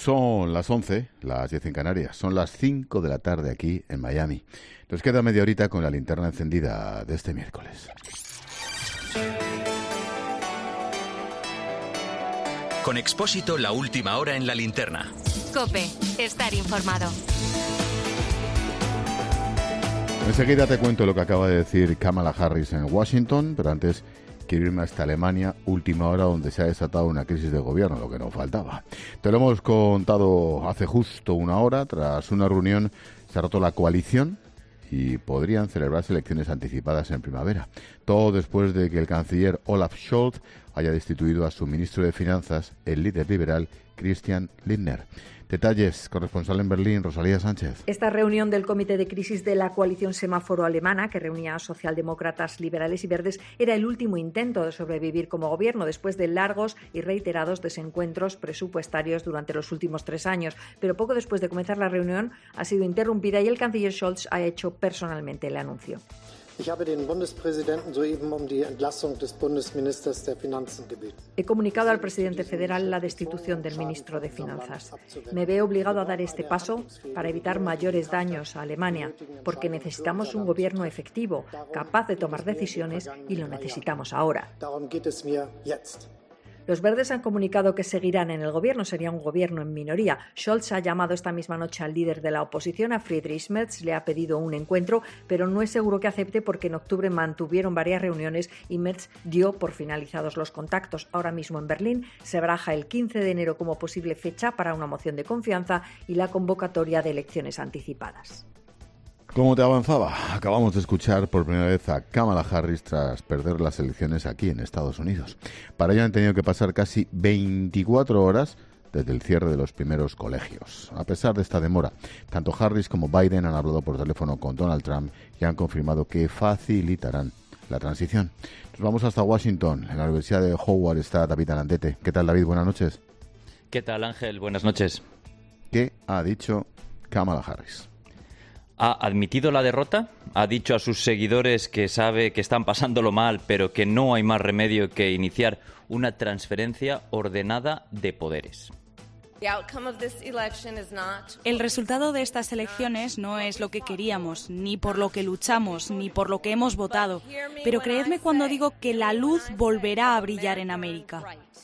Son las 11, las 10 en Canarias. Son las 5 de la tarde aquí en Miami. Nos queda media horita con la linterna encendida de este miércoles. Con Expósito, la última hora en la linterna. COPE, estar informado. Enseguida te cuento lo que acaba de decir Kamala Harris en Washington, pero antes quiero irme hasta Alemania, última hora donde se ha desatado una crisis de gobierno, lo que no faltaba. Te lo hemos contado hace justo una hora. Tras una reunión se ha roto la coalición y podrían celebrarse elecciones anticipadas en primavera. Todo después de que el canciller Olaf Scholz haya destituido a su ministro de Finanzas, el líder liberal Christian Lindner. Detalles, corresponsal en Berlín, Rosalía Sánchez. Esta reunión del Comité de Crisis de la coalición semáforo alemana, que reunía a socialdemócratas, liberales y verdes, era el último intento de sobrevivir como gobierno después de largos y reiterados desencuentros presupuestarios durante los últimos 3 años. Pero poco después de comenzar la reunión ha sido interrumpida y el canciller Scholz ha hecho personalmente el anuncio. He comunicado al presidente federal la destitución del ministro de Finanzas. Me veo obligado a dar este paso para evitar mayores daños a Alemania, porque necesitamos un gobierno efectivo, capaz de tomar decisiones, y lo necesitamos ahora. Los verdes han comunicado que seguirán en el gobierno, sería un gobierno en minoría. Scholz ha llamado esta misma noche al líder de la oposición, a Friedrich Merz, le ha pedido un encuentro, pero no es seguro que acepte porque en octubre mantuvieron varias reuniones y Merz dio por finalizados los contactos. Ahora mismo en Berlín se baraja el 15 de enero como posible fecha para una moción de confianza y la convocatoria de elecciones anticipadas. Como te avanzaba, acabamos de escuchar por primera vez a Kamala Harris tras perder las elecciones aquí en Estados Unidos. Para ello han tenido que pasar casi 24 horas desde el cierre de los primeros colegios. A pesar de esta demora, tanto Harris como Biden han hablado por teléfono con Donald Trump y han confirmado que facilitarán la transición. Nos vamos hasta Washington. En la Universidad de Howard está David Alandete. ¿Qué tal, David? Buenas noches. ¿Qué tal, Ángel? Buenas noches. ¿Qué ha dicho Kamala Harris? Ha admitido la derrota, ha dicho a sus seguidores que sabe que están pasándolo mal, pero que no hay más remedio que iniciar una transferencia ordenada de poderes. El resultado de estas elecciones no es lo que queríamos, ni por lo que luchamos, ni por lo que hemos votado. Pero creedme cuando digo que la luz volverá a brillar en América.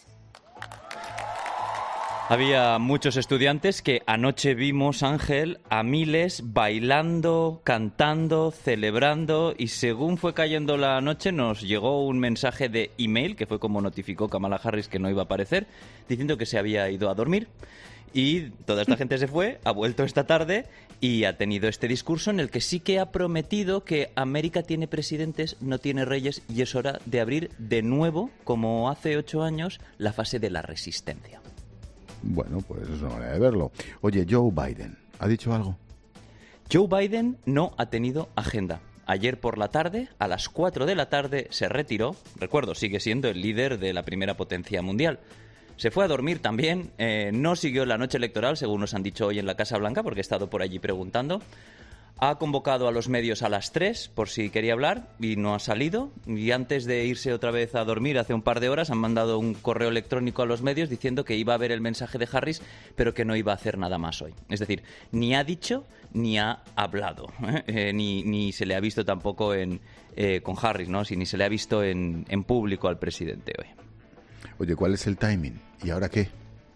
Había muchos estudiantes que anoche vimos, Ángel, a miles bailando, cantando, celebrando, y según fue cayendo la noche nos llegó un mensaje de email, que fue como notificó Kamala Harris que no iba a aparecer, diciendo que se había ido a dormir. Y toda esta gente se fue, ha vuelto esta tarde y ha tenido este discurso en el que sí que ha prometido que América tiene presidentes, no tiene reyes, y es hora de abrir de nuevo, como hace 8 años, la fase de la resistencia. Bueno, pues es una manera de verlo. Oye, Joe Biden, ¿ha dicho algo? Joe Biden no ha tenido agenda. Ayer por la tarde, a las 4 de la tarde, se retiró. Recuerdo, sigue siendo el líder de la primera potencia mundial. Se fue a dormir también, no siguió la noche electoral, según nos han dicho hoy en la Casa Blanca, porque he estado por allí preguntando. Ha convocado a los medios a las 3 por si quería hablar y no ha salido. Y antes de irse otra vez a dormir, hace un par de horas, han mandado un correo electrónico a los medios diciendo que iba a ver el mensaje de Harris, pero que no iba a hacer nada más hoy. Es decir, ni ha dicho ni ha hablado. Ni se le ha visto tampoco con Harris, ¿no? Ni se le ha visto en público al presidente hoy. Oye, ¿cuál es el timing? ¿Y ahora qué?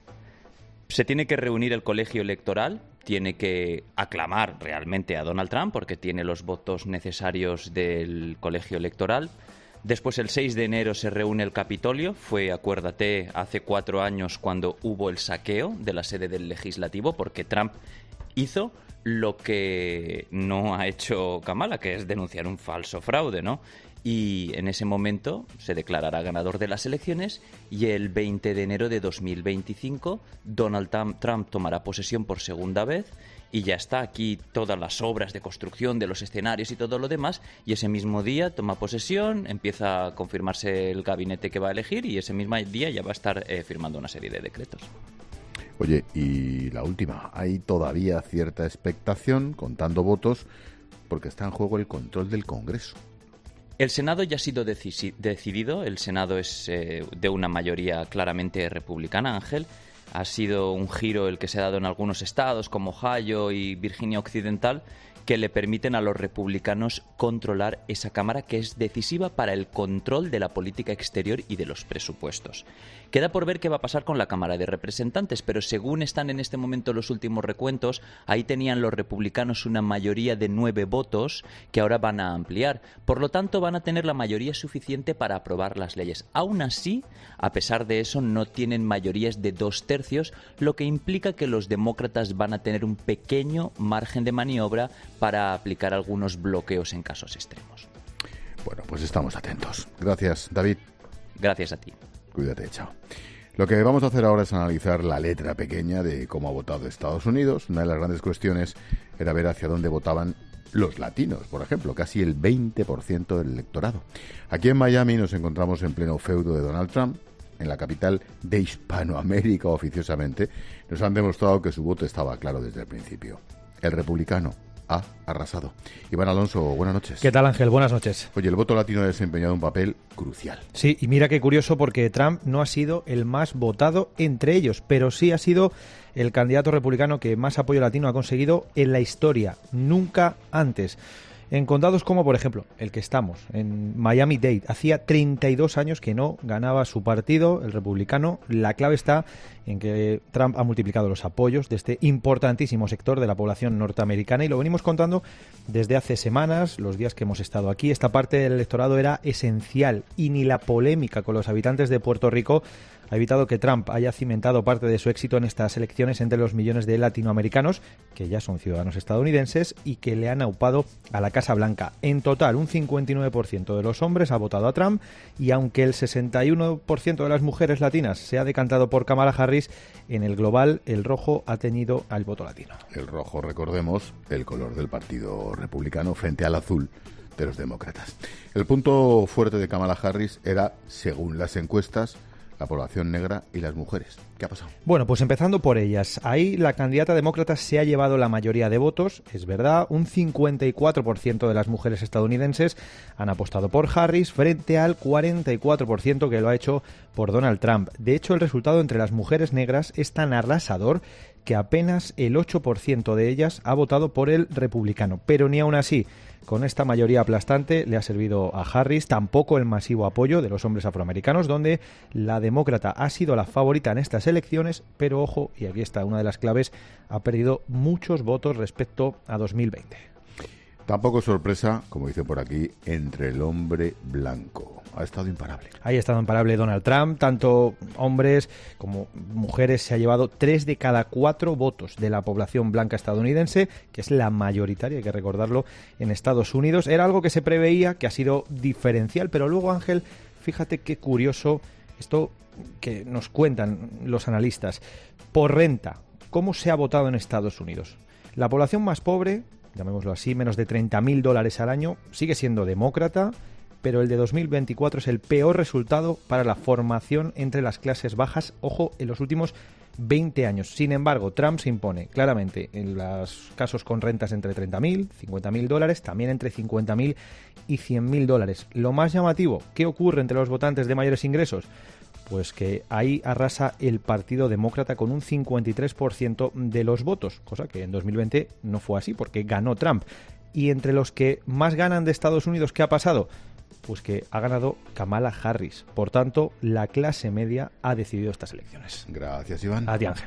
Se tiene que reunir el colegio electoral, tiene que aclamar realmente a Donald Trump porque tiene los votos necesarios del colegio electoral. Después, el 6 de enero, se reúne el Capitolio. Fue, acuérdate, hace 4 años cuando hubo el saqueo de la sede del Legislativo, porque Trump hizo lo que no ha hecho Kamala, que es denunciar un falso fraude, ¿no? Y en ese momento se declarará ganador de las elecciones y el 20 de enero de 2025 Donald Trump tomará posesión por segunda vez y ya está aquí todas las obras de construcción de los escenarios y todo lo demás, y ese mismo día toma posesión, empieza a confirmarse el gabinete que va a elegir y ese mismo día ya va a estar firmando una serie de decretos. Oye, y la última, hay todavía cierta expectación, contando votos, porque está en juego el control del Congreso. El Senado ya ha sido decidido, el Senado es de una mayoría claramente republicana, Ángel. ha sido un giro el que se ha dado en algunos estados como Ohio y Virginia Occidental, que le permiten a los republicanos controlar esa Cámara, que es decisiva para el control de la política exterior y de los presupuestos. Queda por ver qué va a pasar con la Cámara de Representantes, pero según están en este momento los últimos recuentos, ahí tenían los republicanos una mayoría de 9 votos que ahora van a ampliar. Por lo tanto, van a tener la mayoría suficiente para aprobar las leyes. Aún así, a pesar de eso, no tienen mayorías de 2/3, lo que implica que los demócratas van a tener un pequeño margen de maniobra para aplicar algunos bloqueos en casos extremos. Bueno, pues estamos atentos. Gracias, David. Gracias a ti. Cuídate, chao. Lo que vamos a hacer ahora es analizar la letra pequeña de cómo ha votado Estados Unidos. Una de las grandes cuestiones era ver hacia dónde votaban los latinos, por ejemplo, casi el 20% del electorado. Aquí en Miami nos encontramos en pleno feudo de Donald Trump. En la capital de Hispanoamérica, oficiosamente, nos han demostrado que su voto estaba claro desde el principio. El republicano ha arrasado. Iván Alonso, buenas noches. ¿Qué tal, Ángel? Buenas noches. Oye, el voto latino ha desempeñado un papel crucial. Sí, y mira qué curioso, porque Trump no ha sido el más votado entre ellos, pero sí ha sido el candidato republicano que más apoyo latino ha conseguido en la historia, nunca antes. En condados como, por ejemplo, el que estamos, en Miami-Dade, hacía 32 años que no ganaba su partido, el republicano. La clave está en que Trump ha multiplicado los apoyos de este importantísimo sector de la población norteamericana, y lo venimos contando desde hace semanas, los días que hemos estado aquí. Esta parte del electorado era esencial, y ni la polémica con los habitantes de Puerto Rico ha evitado que Trump haya cimentado parte de su éxito en estas elecciones entre los millones de latinoamericanos que ya son ciudadanos estadounidenses y que le han aupado a la Casa Blanca. En total, un 59% de los hombres ha votado a Trump, y aunque el 61% de las mujeres latinas se ha decantado por Kamala Harris, en el global el rojo ha teñido al voto latino. El rojo, recordemos, el color del Partido Republicano frente al azul de los demócratas. El punto fuerte de Kamala Harris era, según las encuestas, la población negra y las mujeres. ¿Qué ha pasado? Bueno, pues empezando por ellas. Ahí la candidata demócrata se ha llevado la mayoría de votos, es verdad. Un 54% de las mujeres estadounidenses han apostado por Harris frente al 44% que lo ha hecho por Donald Trump. De hecho, el resultado entre las mujeres negras es tan arrasador que apenas el 8% de ellas ha votado por el republicano. Pero ni aún así, con esta mayoría aplastante, le ha servido a Harris tampoco el masivo apoyo de los hombres afroamericanos, donde la demócrata ha sido la favorita en estas elecciones, pero ojo, y aquí está una de las claves, ha perdido muchos votos respecto a 2020. Tampoco sorpresa, como dice por aquí, entre el hombre blanco. Ha estado imparable. Ahí ha estado imparable Donald Trump. Tanto hombres como mujeres se ha llevado 3 de cada 4 votos de la población blanca estadounidense, que es la mayoritaria, hay que recordarlo, en Estados Unidos. Era algo que se preveía, que ha sido diferencial, pero luego, Ángel, fíjate qué curioso esto que nos cuentan los analistas. Por renta, ¿cómo se ha votado en Estados Unidos? La población más pobre, llamémoslo así, menos de $30.000 al año, sigue siendo demócrata, pero el de 2024 es el peor resultado para la formación entre las clases bajas, ojo, en los últimos 20 años. Sin embargo, Trump se impone claramente en los casos con rentas entre $30.000, $50.000, también entre $50.000 y $100.000. Lo más llamativo, ¿qué ocurre entre los votantes de mayores ingresos? Pues que ahí arrasa el Partido Demócrata con un 53% de los votos, cosa que en 2020 no fue así porque ganó Trump. Y entre los que más ganan de Estados Unidos, ¿qué ha pasado? Pues que ha ganado Kamala Harris. Por tanto, la clase media ha decidido estas elecciones. Gracias, Iván. A ti, Ángel.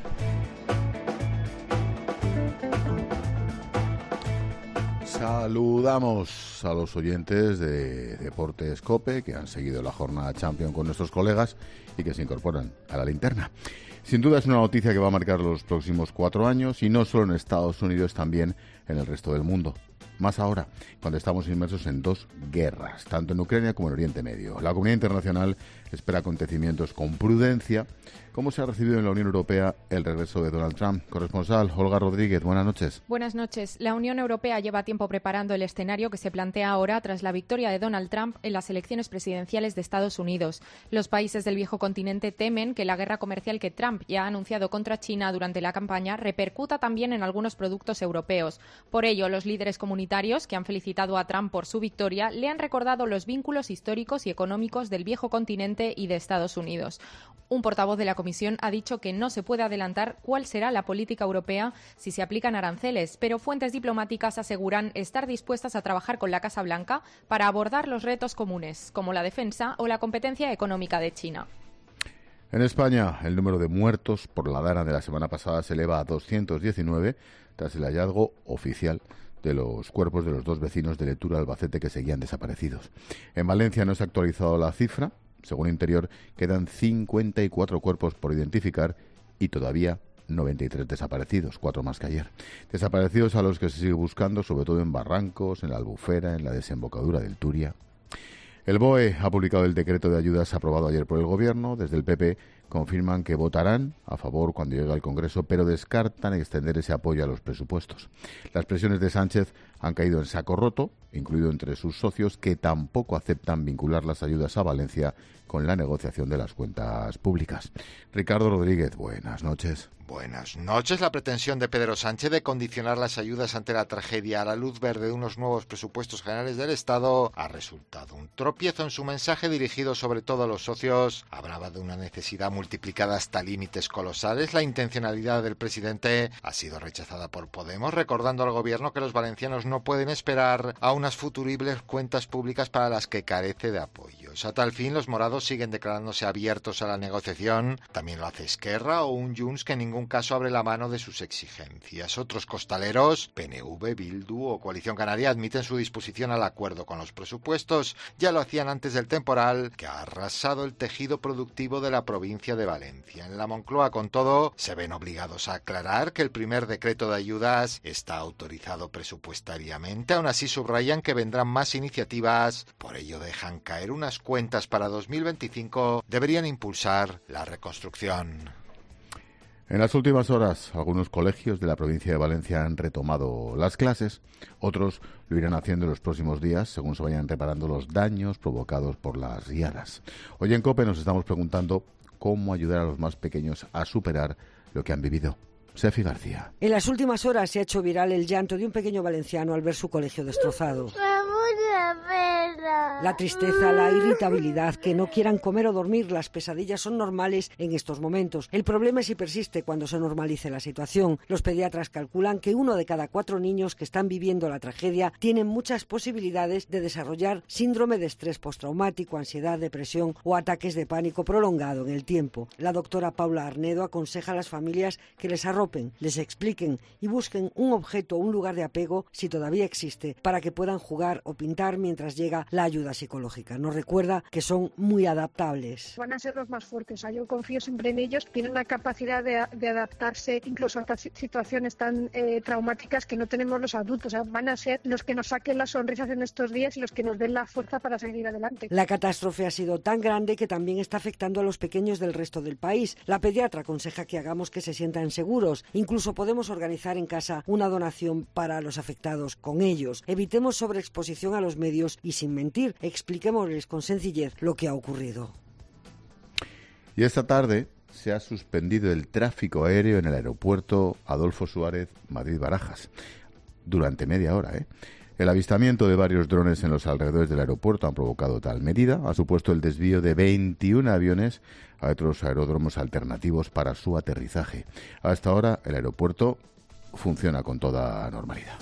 Saludamos a los oyentes de Deportes COPE que han seguido la jornada Champions con nuestros colegas y que se incorporan a la linterna. Sin duda es una noticia que va a marcar los próximos 4 años, y no solo en Estados Unidos, también en el resto del mundo. Más ahora, cuando estamos inmersos en 2 guerras, tanto en Ucrania como en Oriente Medio. La comunidad internacional espera acontecimientos con prudencia. ¿Cómo se ha recibido en la Unión Europea el regreso de Donald Trump? Corresponsal Olga Rodríguez, buenas noches. Buenas noches. La Unión Europea lleva tiempo preparando el escenario que se plantea ahora tras la victoria de Donald Trump en las elecciones presidenciales de Estados Unidos. Los países del viejo continente temen que la guerra comercial que Trump ya ha anunciado contra China durante la campaña repercuta también en algunos productos europeos. Por ello, los líderes comunitarios, que han felicitado a Trump por su victoria, le han recordado los vínculos históricos y económicos del viejo continente y de Estados Unidos. Un portavoz de la Comisión ha dicho que no se puede adelantar cuál será la política europea si se aplican aranceles, pero fuentes diplomáticas aseguran estar dispuestas a trabajar con la Casa Blanca para abordar los retos comunes, como la defensa o la competencia económica de China. En España, el número de muertos por la dana de la semana pasada se eleva a 219 tras el hallazgo oficial de los cuerpos de los dos vecinos de Letura, Albacete, que seguían desaparecidos. En Valencia no se ha actualizado la cifra. Según Interior, quedan 54 cuerpos por identificar y todavía 93 desaparecidos, 4 más que ayer. Desaparecidos a los que se sigue buscando, sobre todo en Barrancos, en la Albufera, en la desembocadura del Turia. El BOE ha publicado el decreto de ayudas aprobado ayer por el Gobierno. Desde el PP confirman que votarán a favor cuando llegue al Congreso, pero descartan extender ese apoyo a los presupuestos. Las presiones de Sánchez han caído en saco roto, incluido entre sus socios, que tampoco aceptan vincular las ayudas a Valencia con la negociación de las cuentas públicas. Ricardo Rodríguez, buenas noches. Buenas noches. La pretensión de Pedro Sánchez de condicionar las ayudas ante la tragedia a la luz verde de unos nuevos presupuestos generales del Estado ha resultado un tropiezo. En su mensaje dirigido sobre todo a los socios, hablaba de una necesidad multiplicada hasta límites colosales. La intencionalidad del presidente ha sido rechazada por Podemos, recordando al Gobierno que los valencianos no pueden esperar a unas futuribles cuentas públicas para las que carece de apoyos. A tal fin, los morados siguen declarándose abiertos a la negociación. También lo hace Esquerra o un Junts que en ningún caso abre la mano de sus exigencias. Otros costaleros, PNV, Bildu o Coalición Canaria, admiten su disposición al acuerdo con los presupuestos. Ya lo hacían antes del temporal que ha arrasado el tejido productivo de la provincia de Valencia. En la Moncloa, con todo, se ven obligados a aclarar que el primer decreto de ayudas está autorizado presupuestariamente. Aún así subrayan que vendrán más iniciativas. Por ello dejan caer unas cuentas para 2025. Deberían impulsar la reconstrucción. En las últimas horas, algunos colegios de la provincia de Valencia han retomado las clases. Otros lo irán haciendo en los próximos días, según se vayan reparando los daños provocados por las riadas. Hoy en COPE nos estamos preguntando cómo ayudar a los más pequeños a superar lo que han vivido. Sefi García. En las últimas horas se ha hecho viral el llanto de un pequeño valenciano al ver su colegio destrozado. La tristeza, la irritabilidad, que no quieran comer o dormir, las pesadillas son normales en estos momentos. El problema es si persiste cuando se normalice la situación. Los pediatras calculan que 1 de cada 4 niños que están viviendo la tragedia tienen muchas posibilidades de desarrollar síndrome de estrés postraumático, ansiedad, depresión o ataques de pánico prolongado en el tiempo. La doctora Paula Arnedo aconseja a las familias que les arropen, les expliquen y busquen un objeto o un lugar de apego, si todavía existe, para que puedan jugar o pintar mientras llega la ayuda psicológica. Nos recuerda que son muy adaptables. Van a ser los más fuertes. Yo confío siempre en ellos. Tienen la capacidad de adaptarse incluso a estas situaciones tan traumáticas que no tenemos los adultos. Van a ser los que nos saquen las sonrisas en estos días y los que nos den la fuerza para seguir adelante. La catástrofe ha sido tan grande que también está afectando a los pequeños del resto del país. La pediatra aconseja que hagamos que se sientan seguros. Incluso podemos organizar en casa una donación para los afectados con ellos. Evitemos sobreexposición a los medios y, sin mentir, expliquémosles con sencillez lo que ha ocurrido. Y esta tarde se ha suspendido el tráfico aéreo en el aeropuerto Adolfo Suárez Madrid-Barajas durante media hora. El avistamiento de varios drones en los alrededores del aeropuerto han provocado tal medida. Ha supuesto el desvío de 21 aviones a otros aeródromos alternativos para su aterrizaje. Hasta ahora el aeropuerto funciona con toda normalidad.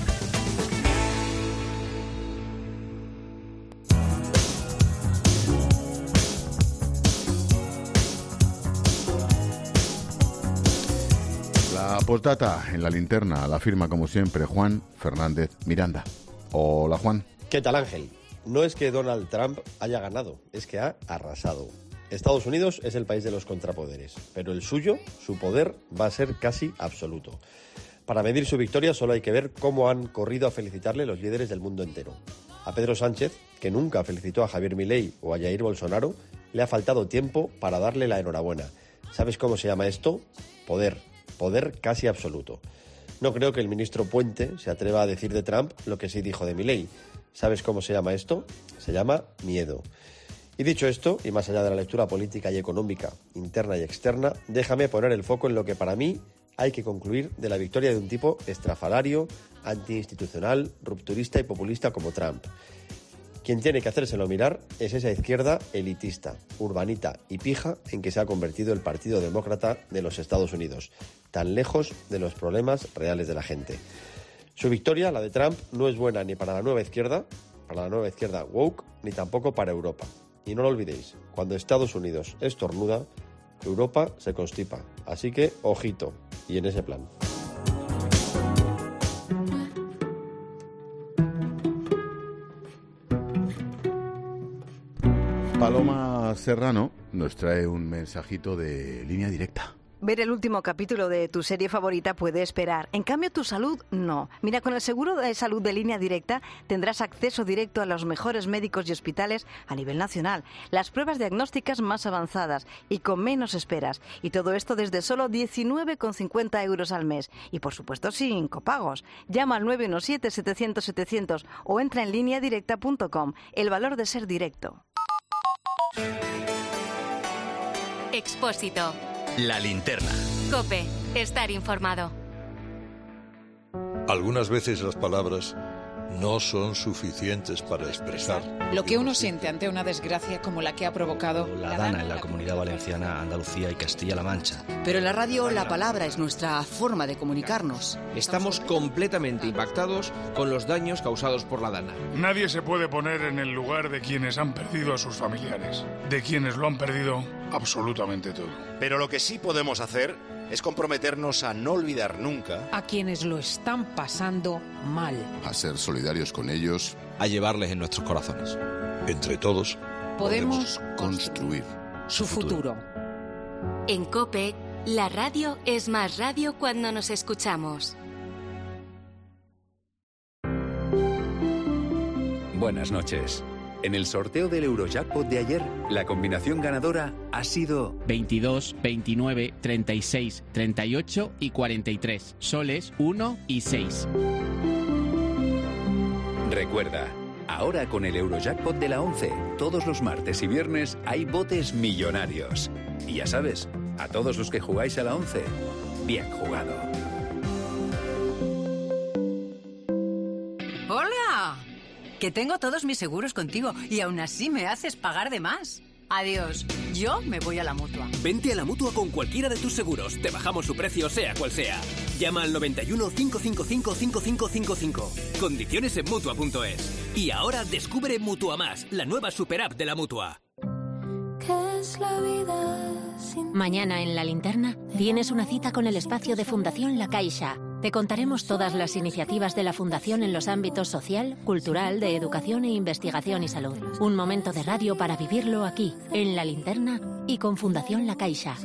La postdata en la linterna la firma, como siempre, Juan Fernández Miranda. Hola, Juan. ¿Qué tal, Ángel? No es que Donald Trump haya ganado, es que ha arrasado. Estados Unidos es el país de los contrapoderes, pero el suyo, su poder, va a ser casi absoluto. Para medir su victoria solo hay que ver cómo han corrido a felicitarle los líderes del mundo entero. A Pedro Sánchez, que nunca felicitó a Javier Milei o a Jair Bolsonaro, le ha faltado tiempo para darle la enhorabuena. ¿Sabes cómo se llama esto? Poder. Poder casi absoluto. No creo que el ministro Puente se atreva a decir de Trump lo que sí dijo de Milei. ¿Sabes cómo se llama esto? Se llama miedo. Y dicho esto, y más allá de la lectura política y económica, interna y externa, déjame poner el foco en lo que para mí hay que concluir de la victoria de un tipo estrafalario, antiinstitucional, rupturista y populista como Trump. Quien tiene que hacérselo mirar es esa izquierda elitista, urbanita y pija en que se ha convertido el Partido Demócrata de los Estados Unidos, tan lejos de los problemas reales de la gente. Su victoria, la de Trump, no es buena ni para la nueva izquierda woke, ni tampoco para Europa. Y no lo olvidéis, cuando Estados Unidos estornuda, Europa se constipa. Así que, ojito, y en ese plan. Paloma Serrano nos trae un mensajito de Línea Directa. Ver el último capítulo de tu serie favorita puede esperar. En cambio, tu salud no. Mira, con el seguro de salud de Línea Directa tendrás acceso directo a los mejores médicos y hospitales a nivel nacional, las pruebas diagnósticas más avanzadas y con menos esperas. Y todo esto desde solo 19,50 euros al mes. Y por supuesto sin copagos. Llama al 917-700-700 o entra en lineadirecta.com. El valor de ser directo. Expósito. La linterna. COPE. Estar informado. Algunas veces las palabras no son suficientes para expresar lo que uno siente ante una desgracia como la que ha provocado la Dana en la Comunidad Valenciana, Andalucía y Castilla-La Mancha. Pero en la radio la palabra es nuestra forma de comunicarnos. Estamos completamente impactados con los daños causados por la Dana. Nadie se puede poner en el lugar de quienes han perdido a sus familiares, de quienes lo han perdido absolutamente todo. Pero lo que sí podemos hacer es comprometernos a no olvidar nunca a quienes lo están pasando mal, a ser solidarios con ellos, a llevarles en nuestros corazones. Entre todos podemos construir su futuro. En COPE, la radio es más radio cuando nos escuchamos. Buenas noches. En el sorteo del Eurojackpot de ayer, la combinación ganadora ha sido 22, 29, 36, 38 y 43. Soles 1 y 6. Recuerda, ahora con el Eurojackpot de la 11, todos los martes y viernes hay botes millonarios. Y ya sabes, a todos los que jugáis a la 11, bien jugado. ¡Hola! Que tengo todos mis seguros contigo y aún así me haces pagar de más. Adiós, yo me voy a la Mutua. Vente a la Mutua con cualquiera de tus seguros. Te bajamos su precio sea cual sea. Llama al 91 555 5555. Condiciones en Mutua.es. Y ahora descubre Mutua Más, la nueva super app de la Mutua. ¿Qué es la vida sin... Mañana en La Linterna tienes una cita con el espacio de Fundación La Caixa. Te contaremos todas las iniciativas de la Fundación en los ámbitos social, cultural, de educación e investigación y salud. Un momento de radio para vivirlo aquí, en La Linterna y con Fundación La Caixa.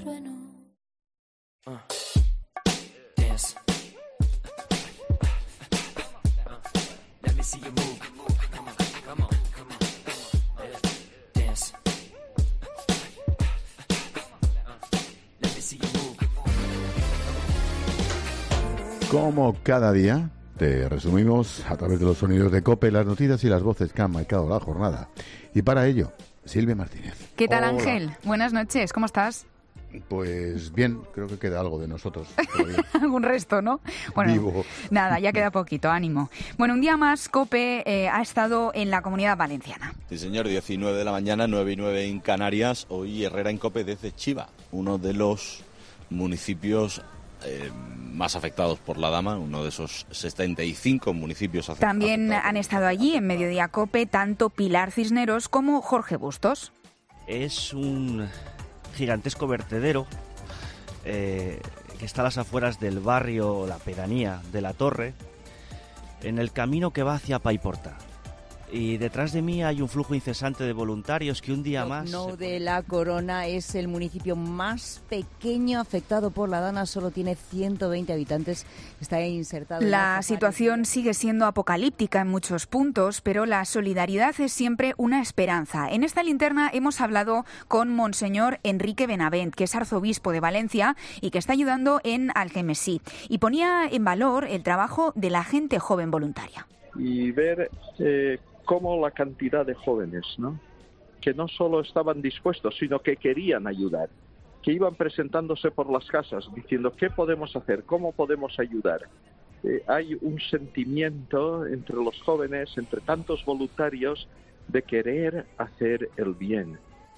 Como cada día, te resumimos a través de los sonidos de COPE las noticias y las voces que han marcado la jornada. Y para ello, Silvia Martínez. ¿Qué tal, Hola. Ángel? Buenas noches, ¿cómo estás? Pues bien, creo que queda algo de nosotros. Algún resto, ¿no? Bueno, Vivo. Nada, ya queda poquito, ánimo. Bueno, un día más, COPE ha estado en la Comunidad Valenciana. Sí, señor, 19 de la mañana, 9:09 en Canarias. Hoy Herrera en COPE desde Chiva, uno de los municipios más afectados por la Dana, uno de esos 75 municipios afectados. También han estado allí en Mediodía COPE tanto Pilar Cisneros como Jorge Bustos. Es un gigantesco vertedero que está a las afueras del barrio, la pedanía de La Torre, en el camino que va hacia Paiporta. Y detrás de mí hay un flujo incesante de voluntarios que un día más... Llocnou de la Corona es el municipio más pequeño afectado por la Dana, solo tiene 120 habitantes, está insertado... La situación sigue siendo apocalíptica en muchos puntos, pero la solidaridad es siempre una esperanza. En esta linterna hemos hablado con Monseñor Enrique Benavent, que es arzobispo de Valencia y que está ayudando en Algemesí, y ponía en valor el trabajo de la gente joven voluntaria. Y ver cómo la cantidad de jóvenes, ¿no?, que no solo estaban dispuestos, sino que querían ayudar, que iban presentándose por las casas diciendo qué podemos hacer, cómo podemos ayudar. hay un sentimiento entre los jóvenes, entre tantos voluntarios, de querer hacer el bien.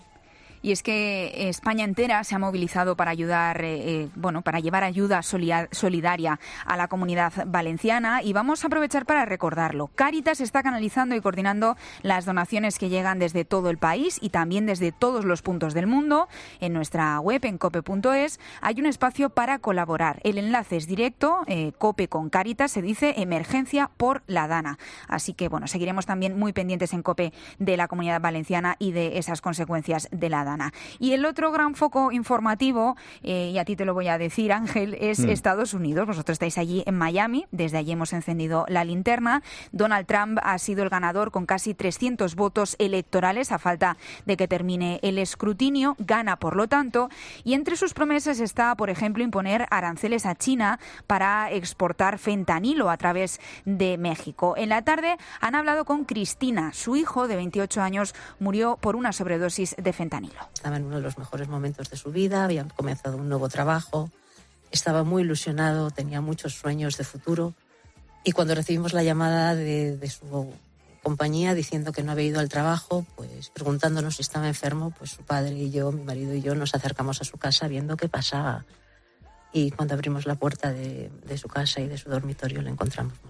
Y es que España entera se ha movilizado para ayudar, para llevar ayuda solidaria a la comunidad valenciana, y vamos a aprovechar para recordarlo. Cáritas está canalizando y coordinando las donaciones que llegan desde todo el país y también desde todos los puntos del mundo. En nuestra web, en cope.es, hay un espacio para colaborar. El enlace es directo, Cope con Cáritas, se dice Emergencia por la Dana. Así que, seguiremos también muy pendientes en Cope de la comunidad valenciana y de esas consecuencias de la Dana. Y el otro gran foco informativo, y a ti te lo voy a decir, Ángel, es Estados Unidos. Vosotros estáis allí en Miami, desde allí hemos encendido la linterna. Donald Trump ha sido el ganador con casi 300 votos electorales a falta de que termine el escrutinio. Gana, por lo tanto, y entre sus promesas está, por ejemplo, imponer aranceles a China para exportar fentanilo a través de México. En la tarde han hablado con Cristina. Su hijo, de 28 años, murió por una sobredosis de fentanilo. Estaba en uno de los mejores momentos de su vida, había comenzado un nuevo trabajo, estaba muy ilusionado, tenía muchos sueños de futuro, y cuando recibimos la llamada de su compañía diciendo que no había ido al trabajo, pues preguntándonos si estaba enfermo, pues su padre y yo, mi marido y yo, nos acercamos a su casa viendo qué pasaba, y cuando abrimos la puerta de su casa y de su dormitorio le encontramos muerto.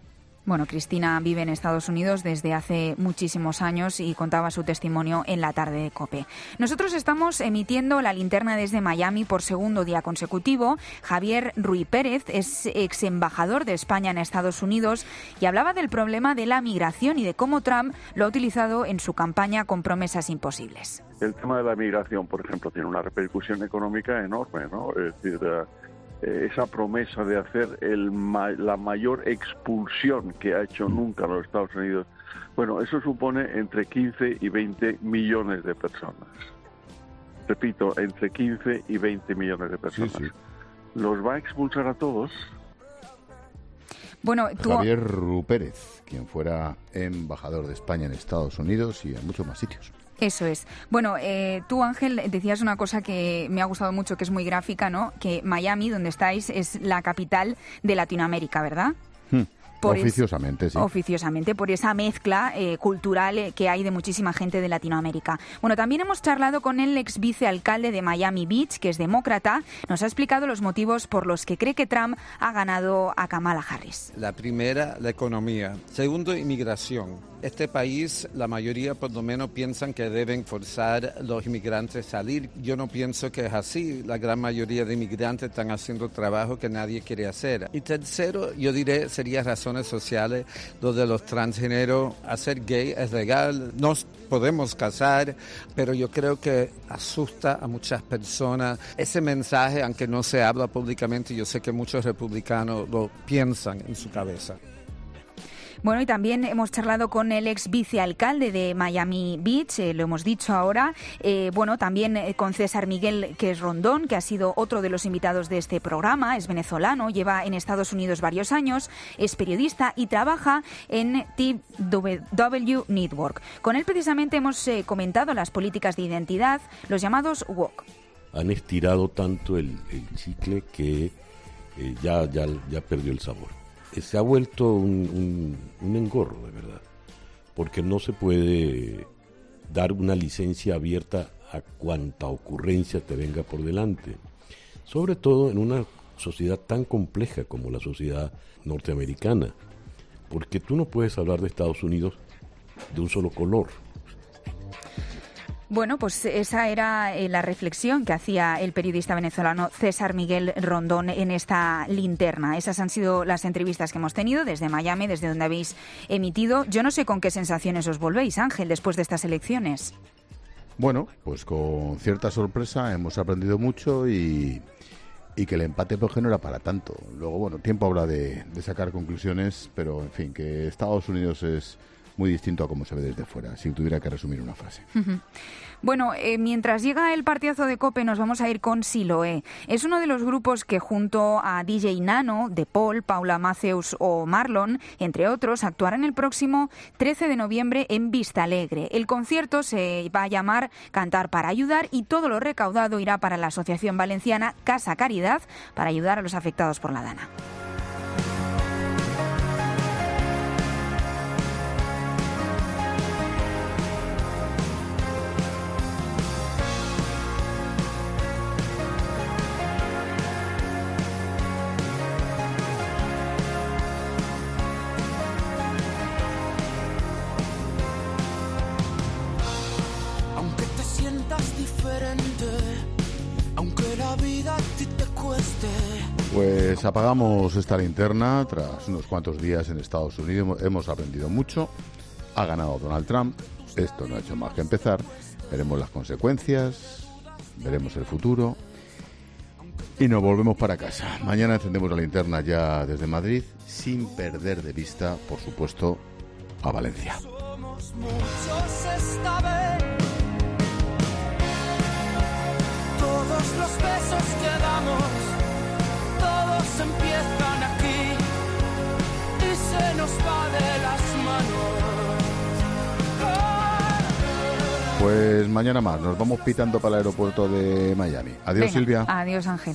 Cristina vive en Estados Unidos desde hace muchísimos años y contaba su testimonio en la tarde de COPE. Nosotros estamos emitiendo la linterna desde Miami por segundo día consecutivo. Javier Ruy Pérez es ex embajador de España en Estados Unidos y hablaba del problema de la migración y de cómo Trump lo ha utilizado en su campaña con promesas imposibles. El tema de la migración, por ejemplo, tiene una repercusión económica enorme, ¿no? Es decir, esa promesa de hacer la mayor expulsión que ha hecho nunca los Estados Unidos, bueno, eso supone entre 15 y 20 millones de personas. Repito, entre 15 y 20 millones de personas. Sí. ¿Los va a expulsar a todos? Javier Ruy Pérez, quien fuera embajador de España en Estados Unidos y en muchos más sitios. Eso es. Tú, Ángel, decías una cosa que me ha gustado mucho, que es muy gráfica, ¿no? Que Miami, donde estáis, es la capital de Latinoamérica, ¿verdad? Oficiosamente, sí. Oficiosamente, por esa mezcla cultural que hay de muchísima gente de Latinoamérica. También hemos charlado con el ex vicealcalde de Miami Beach, que es demócrata. Nos ha explicado los motivos por los que cree que Trump ha ganado a Kamala Harris. La primera, la economía. Segundo, inmigración. Este país, la mayoría por lo menos piensan que deben forzar a los inmigrantes a salir. Yo no pienso que es así. La gran mayoría de inmigrantes están haciendo trabajo que nadie quiere hacer. Y tercero, yo diré, sería razones sociales, donde los transgéneros, hacer gay es legal, nos podemos casar, pero yo creo que asusta a muchas personas. Ese mensaje, aunque no se habla públicamente, yo sé que muchos republicanos lo piensan en su cabeza. Y también hemos charlado con el ex vicealcalde de Miami Beach, lo hemos dicho ahora. También con César Miguel, que es Rondón, que ha sido otro de los invitados de este programa. Es venezolano, lleva en Estados Unidos varios años, es periodista y trabaja en TW Network. Con él precisamente hemos comentado las políticas de identidad, los llamados woke. Han estirado tanto el chicle que ya perdió el sabor. Se ha vuelto un engorro, de verdad, porque no se puede dar una licencia abierta a cuanta ocurrencia te venga por delante, sobre todo en una sociedad tan compleja como la sociedad norteamericana, porque tú no puedes hablar de Estados Unidos de un solo color. Esa era la reflexión que hacía el periodista venezolano César Miguel Rondón en esta linterna. Esas han sido las entrevistas que hemos tenido desde Miami, desde donde habéis emitido. Yo no sé con qué sensaciones os volvéis, Ángel, después de estas elecciones. Pues con cierta sorpresa hemos aprendido mucho y que el empate no era para tanto. Luego, tiempo habrá de sacar conclusiones, pero en fin, que Estados Unidos es muy distinto a cómo se ve desde fuera, si tuviera que resumir una frase. Mientras llega el partidazo de COPE, nos vamos a ir con Siloé. Es uno de los grupos que junto a DJ Nano, De Paul, Paula Matheus o Marlon, entre otros, actuarán el próximo 13 de noviembre en Vistalegre. El concierto se va a llamar Cantar para Ayudar y todo lo recaudado irá para la asociación valenciana Casa Caridad para ayudar a los afectados por la Dana. la vida a ti te cueste. Pues apagamos esta linterna tras unos cuantos días en Estados Unidos. Hemos aprendido mucho. Ha ganado Donald Trump. Esto no ha hecho más que empezar. Veremos las consecuencias, veremos el futuro y nos volvemos para casa. Mañana encendemos la linterna ya desde Madrid, sin perder de vista, por supuesto, a Valencia. Somos muchos esta vez. Todos los besos que damos, todos empiezan aquí y se nos va de las manos. Pues mañana más, nos vamos pitando para el aeropuerto de Miami. Adiós, Venga, Silvia. Adiós, Ángel.